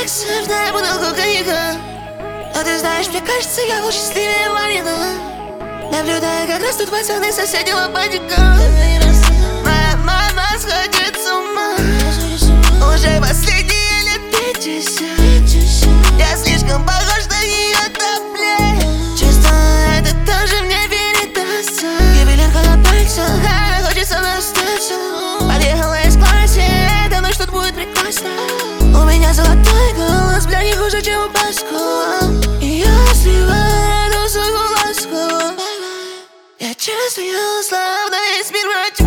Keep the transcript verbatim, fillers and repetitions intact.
Сожная бутылку коньяка. А ты знаешь, мне кажется, я был счастливее Марина. Наблюдая, как растут пацаны соседнего падика. Моя мама сходит с ума. Уже последние лет пятьдесят. Я слишком похож на нее, топле. Честно, это тоже мне передастся. Ювелирка на пальцах, а хочется остаться. Подъехала из класса, думаю, что будет прекрасно. У меня золотой голос, бля, не хуже, чем у Баскова. И я сливаю эту свою ласку. Я чувствую, словно весь мир против.